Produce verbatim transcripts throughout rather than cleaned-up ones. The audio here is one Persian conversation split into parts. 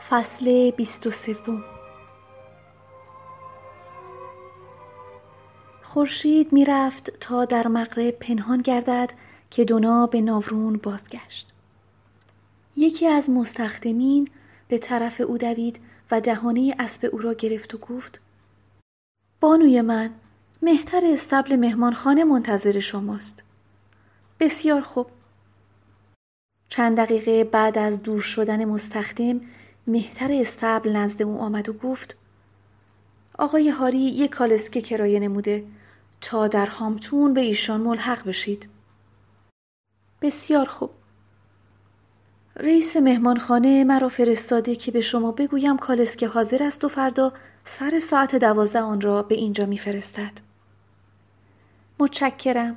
فصل بیست و سوم. خورشید می رفت تا در مغرب پنهان گردد که دونا به ناورون بازگشت. یکی از مستخدمین به طرف او دوید و دهانه اسب او را گرفت و گفت: بانوی من، مهتر استبل مهمانخانه منتظر شماست. بسیار خوب. چند دقیقه بعد از دور شدن مستخدم، مهتر استبل نزد او آمد و گفت: آقای هاری یک کالسکه کرایه نموده تا در هامپتون به ایشان ملحق بشید. بسیار خوب. رئیس مهمانخانه مرا فرستاده که به شما بگویم کالسکه حاضر است و فردا سر ساعت دوازده آن را به اینجا میفرستد. متشکرم.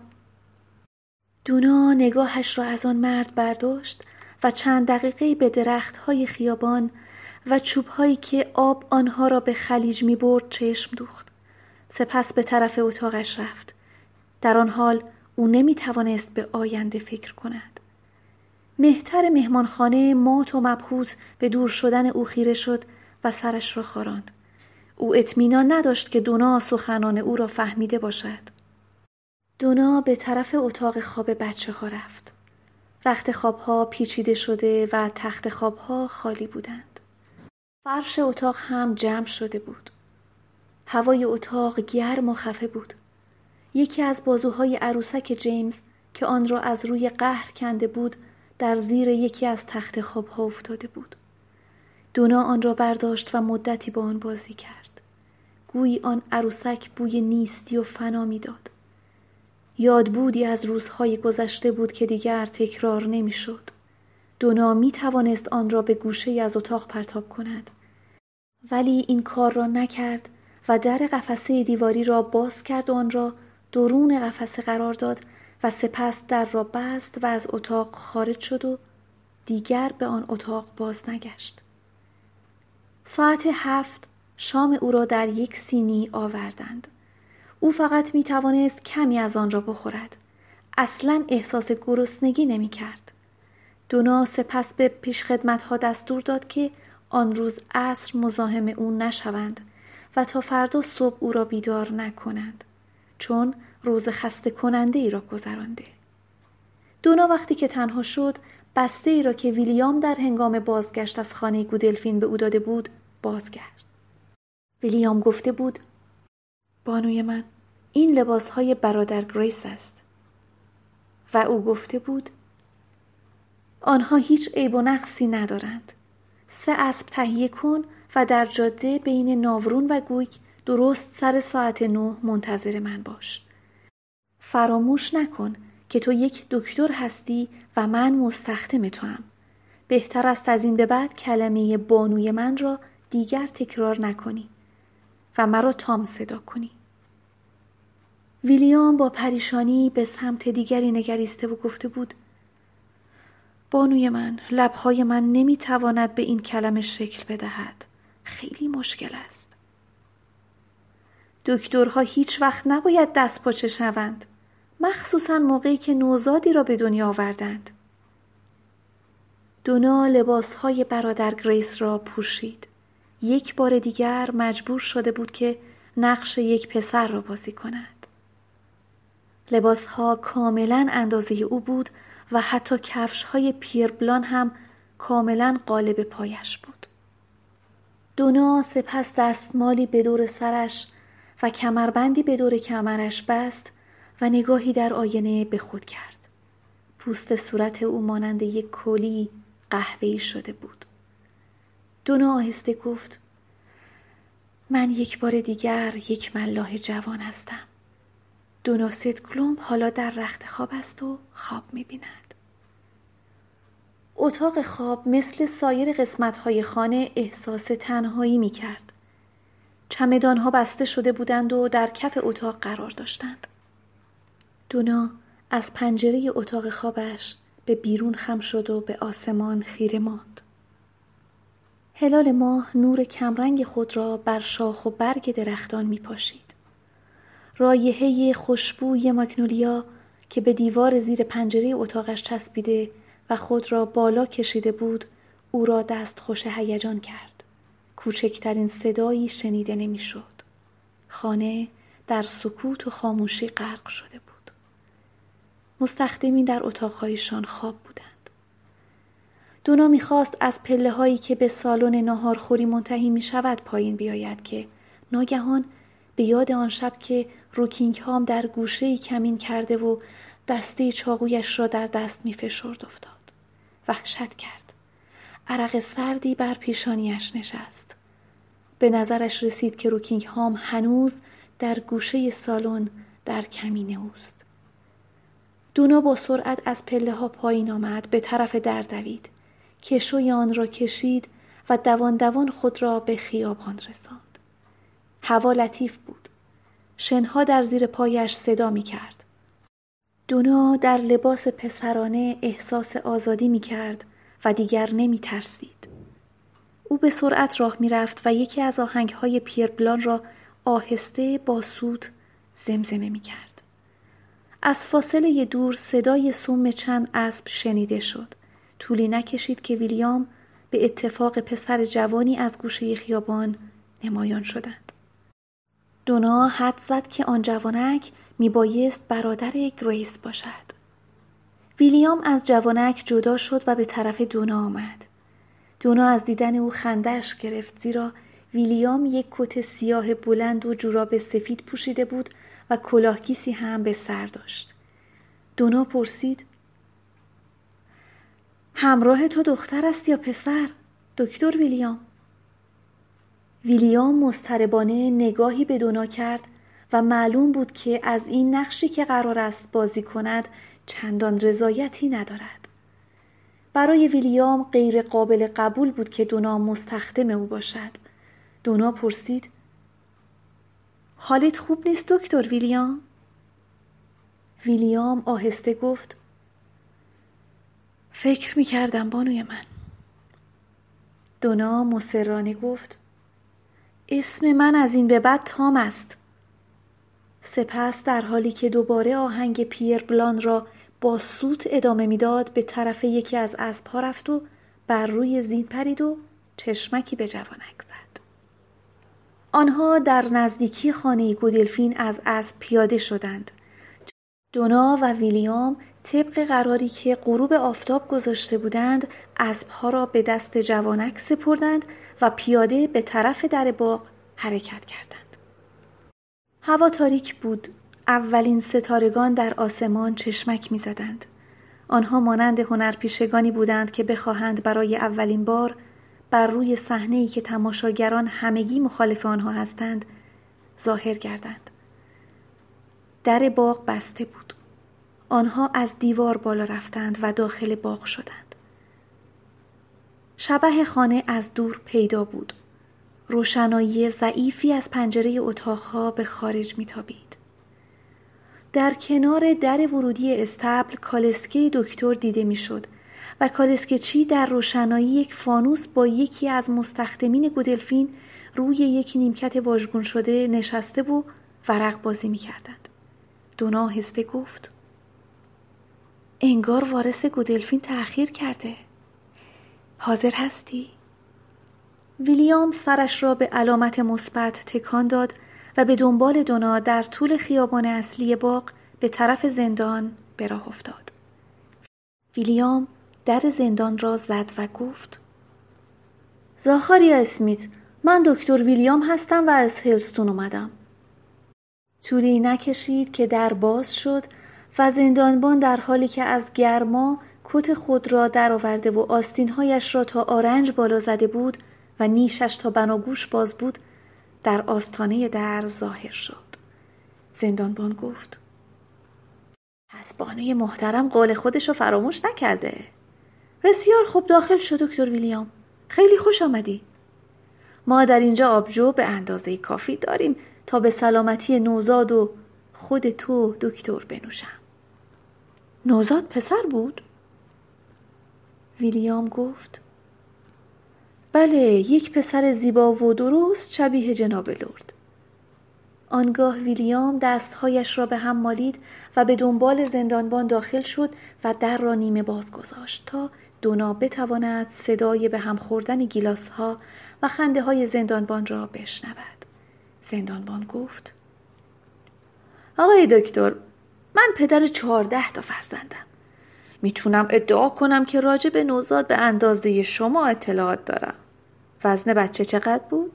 دونا نگاهش را از آن مرد برداشت و چند دقیقه به درخت‌های خیابان و چوب‌هایی که آب آنها را به خلیج می‌برد چشم دوخت. سپس به طرف اتاقش رفت. در آن حال او نمی‌توانست به آینده فکر کند. مهتر مهمانخانه مات و مبهوت به دور شدن او خیره شد و سرش را خاراند. او اطمینان نداشت که دونا سخنان او را فهمیده باشد. دونا به طرف اتاق خواب بچه ها رفت. رخت خوابها پیچیده شده و تخت خوابها خالی بودند. فرش اتاق هم جمع شده بود. هوای اتاق گرم و خفه بود. یکی از بازوهای عروسک جیمز که آن را از روی قهر کنده بود در زیر یکی از تخت خوابها افتاده بود. دونا آن را برداشت و مدتی با آن بازی کرد. گویی آن عروسک بوی نیستی و فنا می‌داد. یاد بودی از روزهای گذشته بود که دیگر تکرار نمی شد. دونا می توانست آن را به گوشه از اتاق پرتاب کند. ولی این کار را نکرد و در قفسه دیواری را باز کرد و آن را درون قفسه قرار داد و سپس در را بست و از اتاق خارج شد و دیگر به آن اتاق باز نگشت. ساعت هفت شام او را در یک سینی آوردند. او فقط می توانست کمی از آن را بخورد. اصلاً احساس گرسنگی نمی کرد. دونا سپس به پیشخدمت‌ها دستور داد که آن روز عصر مزاحم او نشوند و تا فردا صبح او را بیدار نکنند، چون روز خسته کننده ای را گذرانده. دونا وقتی که تنها شد، بسته ای را که ویلیام در هنگام بازگشت از خانه گودلفین به او داده بود باز کرد. ویلیام گفته بود: بانوی من، این لباسهای برادر گریس است. و او گفته بود: آنها هیچ عیب و نقصی ندارند. سه اسب تهیه کن و در جاده بین ناورون و گویک درست سر ساعت نه منتظر من باش. فراموش نکن که تو یک دکتر هستی و من مستخدم توام. بهتر است از این به بعد کلمه بانوی من را دیگر تکرار نکنی و مرا تام صدا کنی. ویلیام با پریشانی به سمت دیگری نگریسته و گفته بود: بانوی من، لبهای من نمیتواند به این کلمه شکل بدهد. خیلی مشکل است. دکترها هیچ وقت نباید دست پاچه شوند، مخصوصاً موقعی که نوزادی را به دنیا آوردند. دونا لباسهای برادر گریس را پوشید. یک بار دیگر مجبور شده بود که نقش یک پسر را بازی کند. لباسها کاملاً اندازه او بود و حتی کفش‌های پیر بلان هم کاملاً قالب پایش بود. دونا سپس دستمالی به دور سرش و کمربندی به دور کمرش بست و نگاهی در آینه به خود کرد. پوست صورت او مانند یک کولی قهوه‌ای شده بود. دونا آهسته گفت: من یک بار دیگر یک ملاح جوان هستم. دونا سیدکلوم حالا در رخت خواب است و خواب می‌بیند. اتاق خواب مثل سایر قسمت‌های خانه احساس تنهایی می‌کرد. چمدان‌ها بسته شده بودند و در کف اتاق قرار داشتند. دونا از پنجره اتاق خوابش به بیرون خم شد و به آسمان خیره ماند. هلال ماه نور کمرنگ خود را بر شاخ و برگ درختان می‌پاشید. رایحه خوشبوی ماگنولیا که به دیوار زیر پنجره اتاقش چسبیده و خود را بالا کشیده بود، او را دستخوش هیجان کرد. کوچکترین صدایی شنیده نمی‌شد. خانه در سکوت و خاموشی غرق شده بود. مستخدمین در اتاق‌هایشان خواب بودند. دونا می‌خواست از پله‌هایی که به سالن ناهارخوری منتهی می‌شود پایین بیاید که ناگهان به یاد آن شب که روکینگهام در گوشه‌ای کمین کرده و دسته چاقویش را در دست می‌فشرد افتاد. وحشت کرد. عرق سردی بر پیشانیش نشست. به نظرش رسید که روکینگهام هنوز در گوشه سالن در کمین اوست. دونا با سرعت از پله‌ها پایین آمد، به طرف در دوید. کشوی آن را کشید و دوان دوان خود را به خیابان رساند. هوا لطیف بود. شنها در زیر پایش صدا می کرد. دونا در لباس پسرانه احساس آزادی می کرد و دیگر نمی ترسید. او به سرعت راه می رفت و یکی از آهنگهای پیر بلان را آهسته با سوت زمزمه می کرد. از فاصله دور صدای سوم چند اسب شنیده شد. طولی نکشید که ویلیام به اتفاق پسر جوانی از گوشه خیابان نمایان شدند. دونا حد زد که آن جوانک می بایست برادر گریس باشد. ویلیام از جوانک جدا شد و به طرف دونا آمد. دونا از دیدن او خنده‌اش گرفت، زیرا ویلیام یک کت سیاه بلند و جوراب سفید پوشیده بود و کلاهگیسی هم به سر داشت. دونا پرسید: همراه تو دختر است یا پسر، دکتر ویلیام؟ ویلیام مضطربانه نگاهی به دونا کرد و معلوم بود که از این نقشی که قرار است بازی کند چندان رضایتی ندارد. برای ویلیام غیر قابل قبول بود که دونا مستخدم او باشد. دونا پرسید: حالت خوب نیست دکتر ویلیام؟ ویلیام آهسته گفت: فکر می کردم بانوی من. دونا مصرانه گفت: اسم من از این به بعد تام است. سپس در حالی که دوباره آهنگ پیر بلان را با سوت ادامه میداد به طرف یکی از اسب‌ها رفت و بر روی زین پرید و چشمکی به جوانک زد. آنها در نزدیکی خانه گودلفین از اسب پیاده شدند. دونا و ویلیام طبق قراری که غروب آفتاب گذاشته بودند اسب‌ها را به دست جوانک سپردند و پیاده به طرف در باغ حرکت کردند. هوا تاریک بود. اولین ستارگان در آسمان چشمک می زدند. آنها مانند هنرپیشگانی بودند که بخواهند برای اولین بار بر روی صحنه‌ای که تماشاگران همگی مخالف آنها هستند ظاهر گردند. در باغ بسته بود. آنها از دیوار بالا رفتند و داخل باغ شدند. شبح خانه از دور پیدا بود. روشنایی ضعیفی از پنجره اتاقها به خارج میتابید. در کنار در ورودی استبل کالسکه دکتر دیده میشد و کالسکه‌چی در روشنایی یک فانوس با یکی از مستخدمین گودلفین روی یک نیمکت واژگون شده نشسته و ورق بازی میکردند. دونا آهسته گفت: انگار وارث گودلفین تأخیر کرده. حاضر هستی؟ ویلیام سرش را به علامت مثبت تکان داد و به دنبال دونا در طول خیابان اصلی باغ به طرف زندان به راه افتاد. ویلیام در زندان را زد و گفت: زاخاریا اسمیت، من دکتر ویلیام هستم و از هلستون اومدم. طولی نکشید که در باز شد و زندانبان در حالی که از گرما کت خود را درآورده و آستین‌هایش را تا آرنج بالا زده بود و نیشش تا بناگوش باز بود در آستانه در ظاهر شد. زندانبان گفت: پس بانوی محترم قول خودش رو فراموش نکرده. بسیار خوب، داخل شد دکتر ویلیام. خیلی خوش آمدی. ما در اینجا آبجو به اندازه کافی داریم تا به سلامتی نوزاد و خود تو دکتر بنوشم. نوزاد پسر بود؟ ویلیام گفت: بله، یک پسر زیبا و درست شبیه جناب لرد. آنگاه ویلیام دستهایش را به هم مالید و به دنبال زندانبان داخل شد و در را نیمه باز گذاشت تا دونا بتواند صدای به هم خوردن گیلاس‌ها و خنده های زندانبان را بشنود. زندانبان گفت: آقای دکتر، من پدر چهارده تا فرزندم. میتونم ادعا کنم که راجع به نوزاد به اندازه شما اطلاعات دارم. وزن بچه چقدر بود؟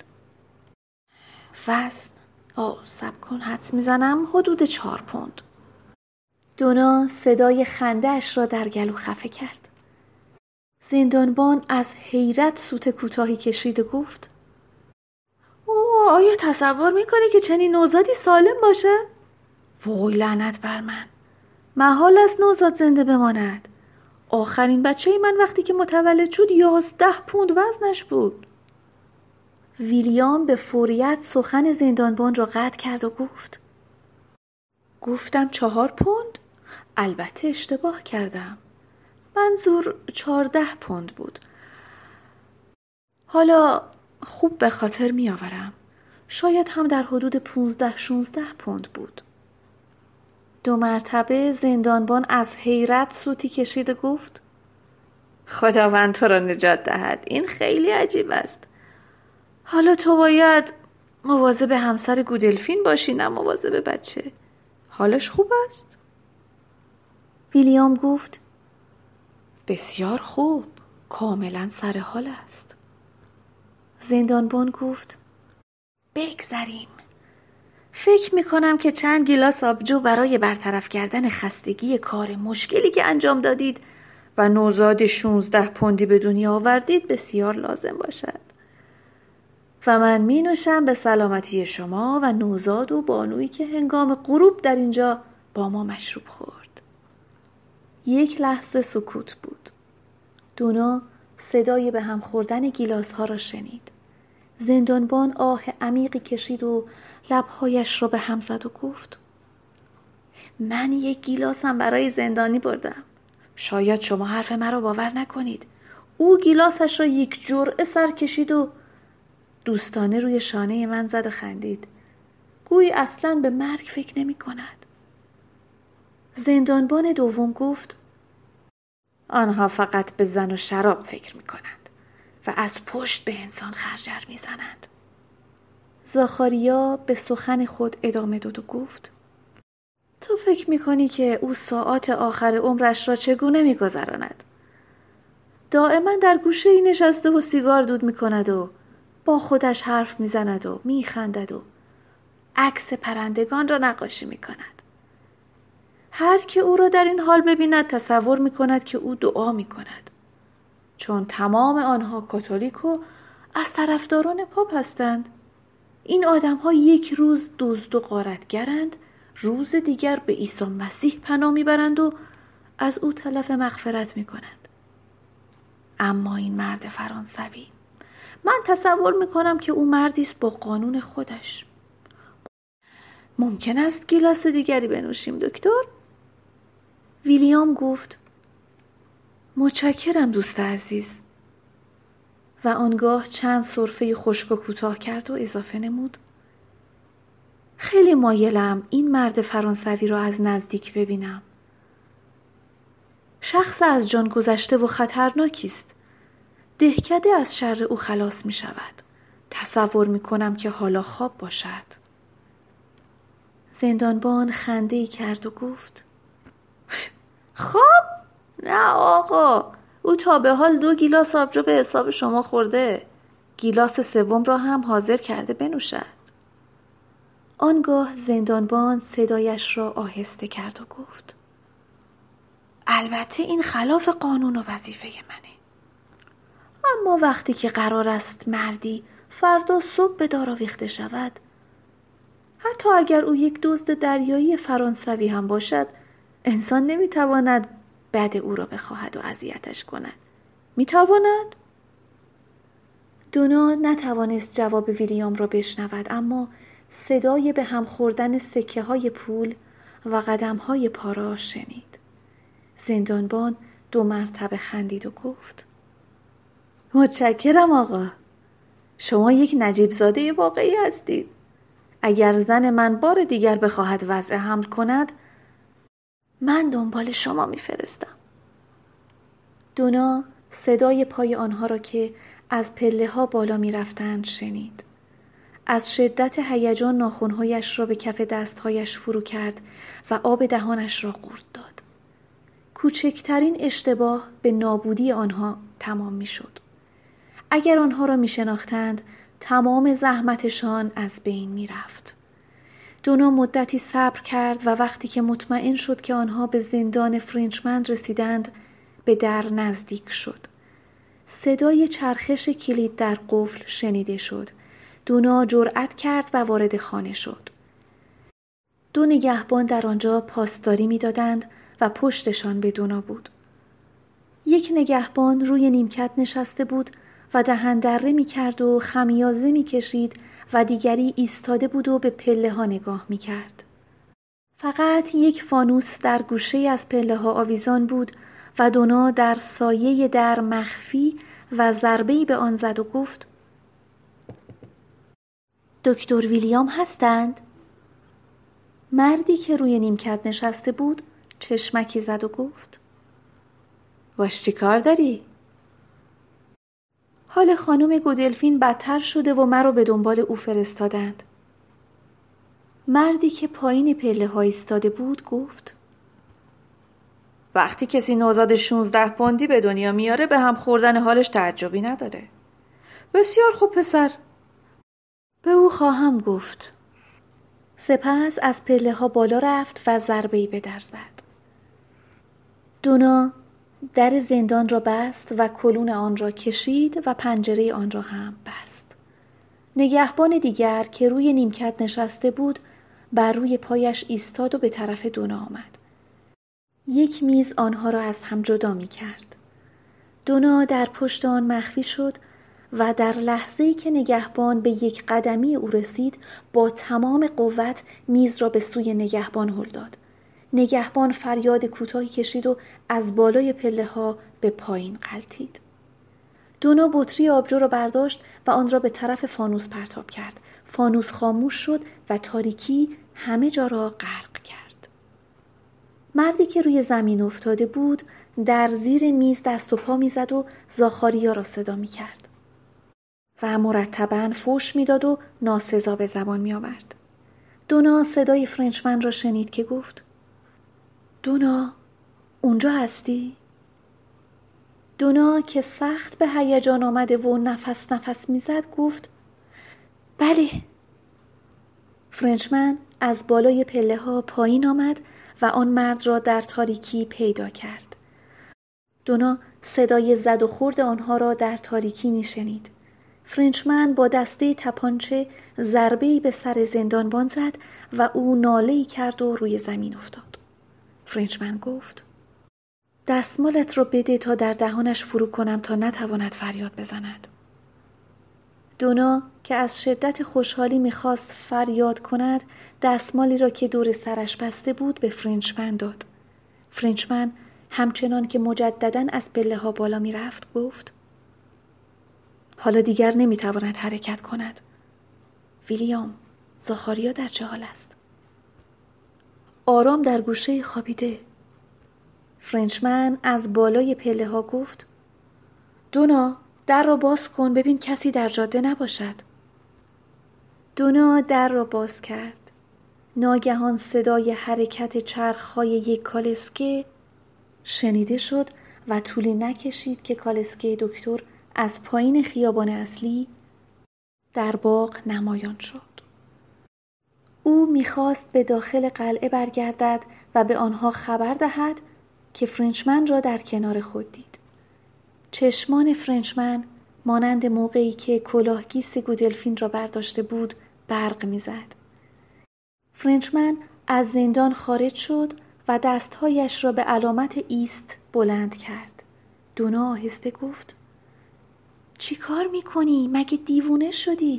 وزن؟ آه صبر کن، حدس میزنم حدود چهار پوند. دونا صدای خنده اش را در گلو خفه کرد. زندانبان از حیرت سوت کوتاهی کشید و گفت: اوه، آیا تصور میکنی که چنین نوزادی سالم باشه؟ وای لعنت بر من، محال است نوزاد زنده بماند. آخرین بچه من وقتی که متولد شد یازده پوند وزنش بود. ویلیام به فوریت سخن زندانبان را قطع کرد و گفت: گفتم چهار پوند؟ البته اشتباه کردم. منظور چهارده پوند بود. حالا خوب به خاطر می آورم. شاید هم در حدود پونزده شونزده پوند بود. دو مرتبه زندانبان از حیرت سوتی کشید و گفت: خداوند تو را نجات دهد. این خیلی عجیب است. حالا تو باید مواظب همسر گودلفین باشی، نه مواظب بچه. حالش خوب است؟ ویلیام گفت: بسیار خوب، کاملا سر حال است. زندانبان گفت: بگذریم. فکر میکنم که چند گیلاس آبجو برای برطرف کردن خستگی کار مشکلی که انجام دادید و نوزاد شونزده پوندی به دنیا آوردید بسیار لازم باشد. و من می نوشم به سلامتی شما و نوزاد و بانویی که هنگام غروب در اینجا با ما مشروب خورد. یک لحظه سکوت بود. دونا صدای به هم خوردن گیلاس ها را شنید. زندانبان آه عمیقی کشید و لبهایش را به هم زد و گفت: من یک گیلاسم برای زندانی بردم. شاید شما حرف مرا باور نکنید. او گیلاسش را یک جرعه سر کشید و دوستانه روی شانه من زد و خندید. گویی اصلاً به مرگ فکر نمی کند. زندانبان دوم گفت: آنها فقط به زن و شراب فکر می کنند و از پشت به انسان خرجر می زنند. زاخاریا به سخن خود ادامه داد و گفت: تو فکر می کنی که او ساعات آخر عمرش را چگونه می گذراند؟ دائما در گوشه ای نشسته و سیگار دود می کند و با خودش حرف می زند و می خندد و عکس پرندگان را نقاشی می کند. هر که او را در این حال ببیند تصور می کند که او دعا می کند. چون تمام آنها کاتولیک و از طرفداران پاپ هستند. این آدم ها یک روز دزد و غارتگرند، روز دیگر به عیسی مسیح پناه می برند و از او طلب مغفرت می کنند. اما این مرد فرانسوی، من تصور می کنم که او مردی است با قانون خودش. ممکن است گیلاس دیگری بنوشیم دکتر؟ ویلیام گفت: متشکرم دوست عزیز. و آنگاه چند سرفه خشک و کوتاه کرد و اضافه نمود: خیلی مایلم این مرد فرانسوی را از نزدیک ببینم. شخص از جان گذشته و خطرناکی است. دهکده از شر او خلاص می شود. تصور می کنم که حالا خواب باشد. زندانبان خنده‌ای کرد و گفت: خواب؟ نه آقا، او تا به حال دو گیلاس آبجو به حساب شما خورده. گیلاس سوم را هم حاضر کرده بنوشد. آنگاه زندانبان صدایش را آهسته کرد و گفت: البته این خلاف قانون و وظیفه منه. اما وقتی که قرار است مردی فردا صبح به دار آویخته شود، حتی اگر او یک دزد دریایی فرانسوی هم باشد، انسان نمیتواند بد او را بخواهد و اذیتش کند. میتواند؟ دونا نتوانست جواب ویلیام را بشنود، اما صدای به هم خوردن سکه های پول و قدم های پا را شنید. زندانبان دو مرتبه خندید و گفت: متشکرم آقا. شما یک نجیب زاده واقعی هستید. اگر زن من بار دیگر بخواهد وضع حمل کند، من دنبال شما میفرستم. دونا صدای پای آنها را که از پله ها بالا می رفتند شنید. از شدت هیجان ناخن‌هایش را به کف دستهایش فرو کرد و آب دهانش را قورت داد. کوچکترین اشتباه به نابودی آنها تمام می شد. اگر آنها را می شناختند، تمام زحمتشان از بین می رفت. دونا مدتی صبر کرد و وقتی که مطمئن شد که آنها به زندان فرنچمن رسیدند، به در نزدیک شد. صدای چرخش کلید در قفل شنیده شد. دونا جرأت کرد و وارد خانه شد. دو نگهبان در آنجا پاسداری می‌دادند و پشتشان به دونا بود. یک نگهبان روی نیمکت نشسته بود و دهن دره می‌کرد و خمیازه می‌کشید و دیگری ایستاده بود و به پله ها نگاه می‌کرد. فقط یک فانوس در گوشه از پله ها آویزان بود و دونا در سایه در مخفی و ضربه‌ای به آن زد و گفت: دکتر ویلیام هستند؟ مردی که روی نیمکت نشسته بود چشمکی زد و گفت: واش چی کار داری؟ حال خانم گودلفین بدتر شده و مرا به دنبال او فرستادند. مردی که پایین پله ها ایستاده بود گفت: وقتی کسی نوزاد شانزده پوندی به دنیا میاره به هم خوردن حالش تعجبی نداره. بسیار خوب پسر، به او خواهم گفت. سپس از پله ها بالا رفت و ضربه‌ای به در زد. دونا در زندان را بست و کلون آن را کشید و پنجره آن را هم بست. نگهبان دیگر که روی نیمکت نشسته بود بر روی پایش ایستاد و به طرف دونا آمد. یک میز آنها را از هم جدا می کرد. دونا در پشت آن مخفی شد و در لحظه‌ای که نگهبان به یک قدمی او رسید با تمام قوت میز را به سوی نگهبان هل داد. نگهبان فریاد کوتاهی کشید و از بالای پله ها به پایین غلتید. دونا بطری آبجو را برداشت و آن را به طرف فانوس پرتاب کرد. فانوس خاموش شد و تاریکی همه جا را غرق کرد. مردی که روی زمین افتاده بود در زیر میز دست و پا میزد و زاخاریا را صدا می کرد و مرتباً فحش میداد و ناسزا به زبان می آورد. دونا صدای فرنچمن را شنید که گفت: دونا، اونجا هستی؟ دونا که سخت به هیجان آمده و نفس نفس میزد گفت: بله. فرنچمن از بالای پله ها پایین آمد و آن مرد را در تاریکی پیدا کرد. دونا صدای زد و خورد آنها را در تاریکی میشنید. فرنچمن با دسته تپانچه ضربه‌ای به سر زندانبان زد و او ناله‌ای کرد و روی زمین افتاد. فرنچمن گفت: دستمالت را بده تا در دهانش فرو کنم تا نتواند فریاد بزند. دونا که از شدت خوشحالی میخواست فریاد کند دستمالی را که دور سرش بسته بود به فرنچمن داد. فرنچمن همچنان که مجدداً از پله ها بالا میرفت گفت: حالا دیگر نمیتواند حرکت کند. ویلیام، زاخاریا در چه حال است؟ آرام در گوشه خوابیده. فرنچمن از بالای پله ها گفت: دونا، در را باز کن ببین کسی در جاده نباشد. دونا در را باز کرد. ناگهان صدای حرکت چرخهای یک کالسکه شنیده شد و طولی نکشید که کالسکه دکتر از پایین خیابان اصلی در باغ نمایان شد. او میخواست به داخل قلعه برگردد و به آنها خبر دهد که فرنچمن را در کنار خود دید. چشمان فرنچمن مانند موقعی که کلاهگیس گودلفین را برداشته بود برق میزد. فرنچمن از زندان خارج شد و دستهایش را به علامت ایست بلند کرد. دونا آهسته گفت: چی کار میکنی؟ مگه دیوونه شدی؟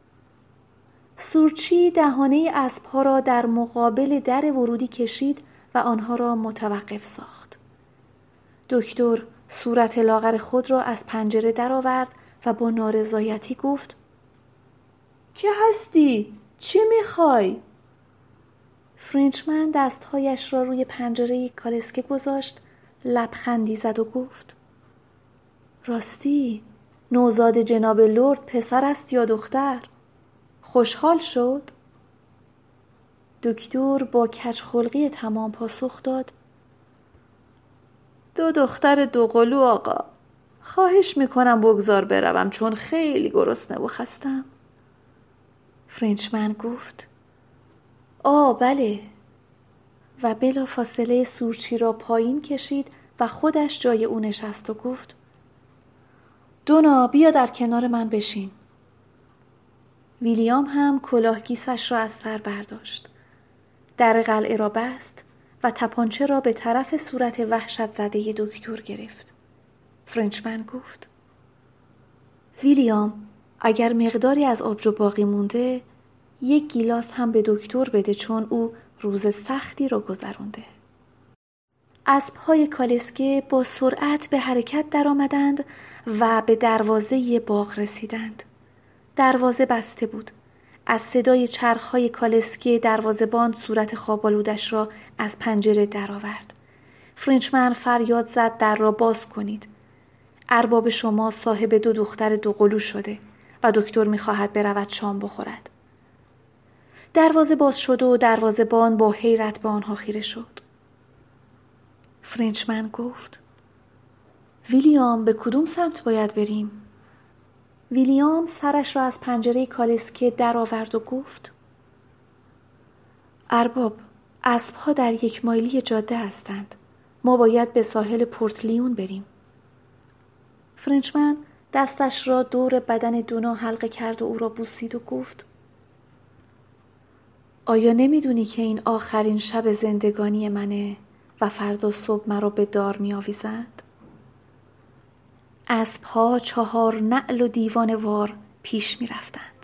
سورچی دهانه اسبها را در مقابل در ورودی کشید و آنها را متوقف ساخت. دکتر صورت لاغر خود را از پنجره درآورد و با نارضایتی گفت: که هستی؟ چی میخوای؟ فرنچمن دستهایش را روی پنجره کالسکه گذاشت، لبخندی زد و گفت راستی نوزاد جناب لرد پسر است یا دختر؟ خوشحال شد؟ دکتر با کجخلقی تمام پاسخ داد دو دختر دوقلو آقا. خواهش میکنم بگذار بروم چون خیلی گرسنه و خستم. فرنچمن گفت آ بله، و بلا فاصله سورچی را پایین کشید و خودش جای او نشست و گفت دونا بیا در کنار من بشین. ویلیام هم کلاهگیسش را از سر برداشت، در قلعه را بست و تپانچه را به طرف صورت وحشت زده دکتر گرفت. فرنچمن گفت ویلیام اگر مقداری از آبجو باقی مونده یک گیلاس هم به دکتر بده چون او روز سختی را گذرونده. اسب‌های کالسکه با سرعت به حرکت درآمدند و به دروازه باغ رسیدند. دروازه بسته بود. از صدای چرخ‌های کالسکه دروازه‌بان صورت خواب‌آلودش را از پنجره درآورد. فرنچمن فریاد زد در را باز کنید. ارباب شما صاحب دو دختر دوقلو شده و دکتر می‌خواهد برود شام بخورد. دروازه باز شد و دروازه‌بان با حیرت به آنها خیره شد. فرنچمن گفت ویلیام به کدوم سمت باید بریم؟ ویلیام سرش را از پنجره کالسکه درآورد و گفت ارباب اسب‌ها در یک مایلی جاده هستند. ما باید به ساحل پورت لیون بریم. فرنچمن دستش را دور بدن دونا حلقه کرد و او را بوسید و گفت آیا نمیدونی که این آخرین شب زندگانی منه و فردا صبح مرا به دار می آویزند؟ اسب‌ها چهار نعل و دیوانه وار پیش می رفتند.